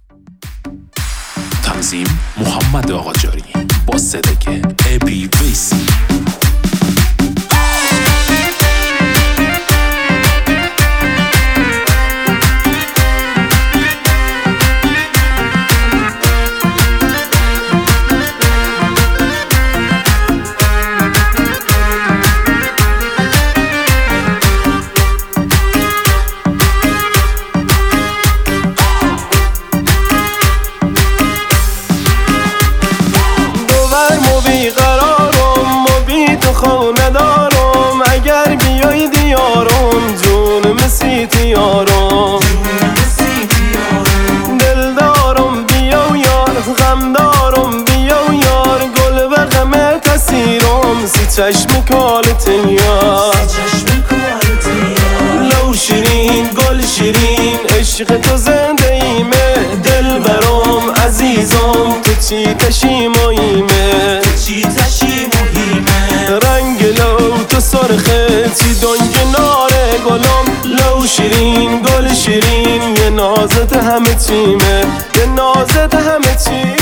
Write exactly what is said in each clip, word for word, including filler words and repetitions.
تنظیم محمد آقاجاری با صدای ابری ویسی. خونه دارم اگر بیای دیارم، جون مسیتی یارم، دل دارم بیا یار، غم دارم بیا یار، گل و غم کسیرم، سی چشم کالت یار، لو شیرین گل شیرین، عشق تو زنده ایمه، دل برام عزیزم، تو چی تشی مهمه، رنگ لو تو سرخه چی دنگ ناره گلم، لو شیرین گل شیرین، یه نازت همه چیمه، یه نازت همه چیمه.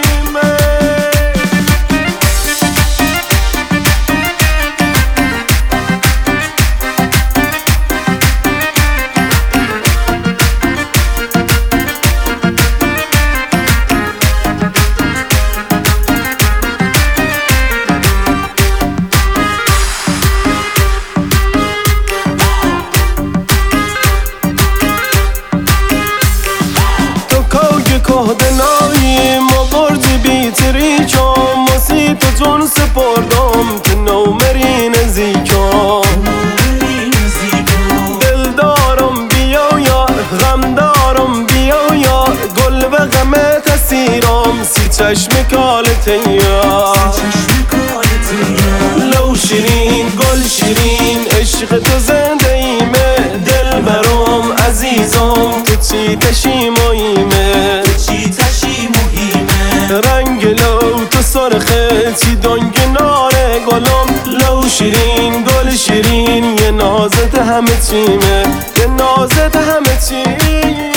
کهدنایی ما برجی بیتری کم، موسی تو جون سپردم که نومرین زیکم، دل دارم بیا یار، غم دارم بیا یار، گل و غم کسیرم، سی چشم کالت یار، لو شیرین گل شیرین، عشق تو زنده ایمه، دل برام عزیزم، تو چی تشی مهمه، رنگ لو تو سرخه چی دنگ ناره گلم، لو شیرین گل شیرین، یه نازت همه چیمه، یه نازت همه چیمه.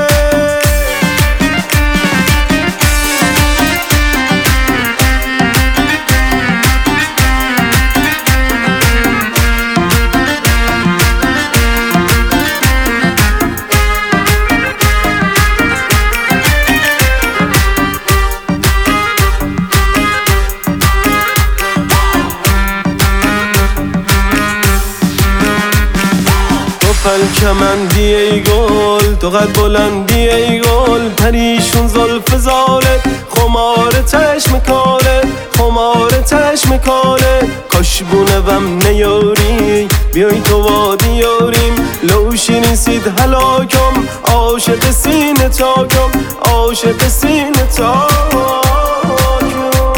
کمندی ای گل، تو قد بلندی ای گل، پریشون زلف زاله، خمار چشم کاله، خمار چشم کاله، کاش بونه وم نیاری، بیای تو وادی یاریم، لو شیرین سید هلاکم، عاشق سینه تاکم، عاشق سینه تاکم،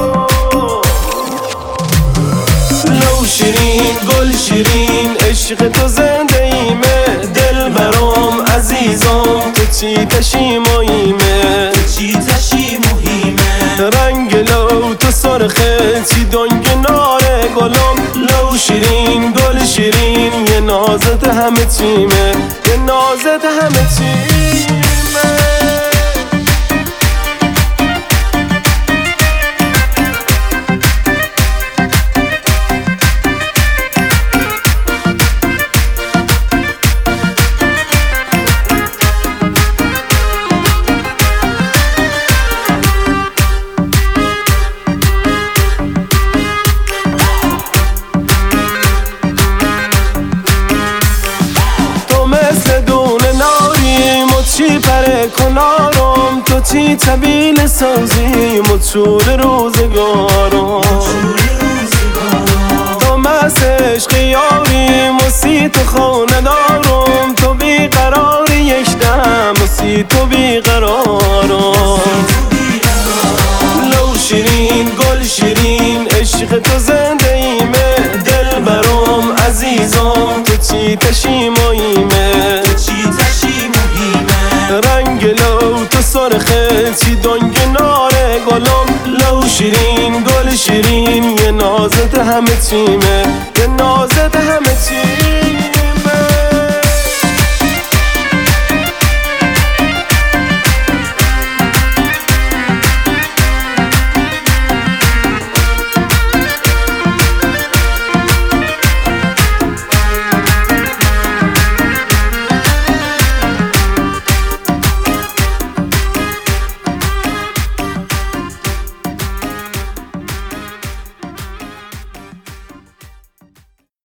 لو شیرین گل شیرین، عشق تو زنده ایمه، دل برام عزیزم، تو چی تشی مهمه، رنگ لو تو سرخه چی دنگ ناره گلم، لو شیرین گل شیرین، یه نازت همه چیمه، یه نازت همه چیمه. چی پره کنارم، تو چی طبیل سازی، مطول روزگارم، تو مست عشق یاری، موسی تو خونه دارم، تو بیقراری یک دم، موسی تو بیقرارم، لو شیرین گل شیرین، عشق تو زنده ایمه، دل برام عزیزم، تو چی تشی مهمه، رنگ لو تو سرخه چی دنگ ناره گلم، لو شیرین گل شیرین، یه نازت همه چیمه، یه نازت همه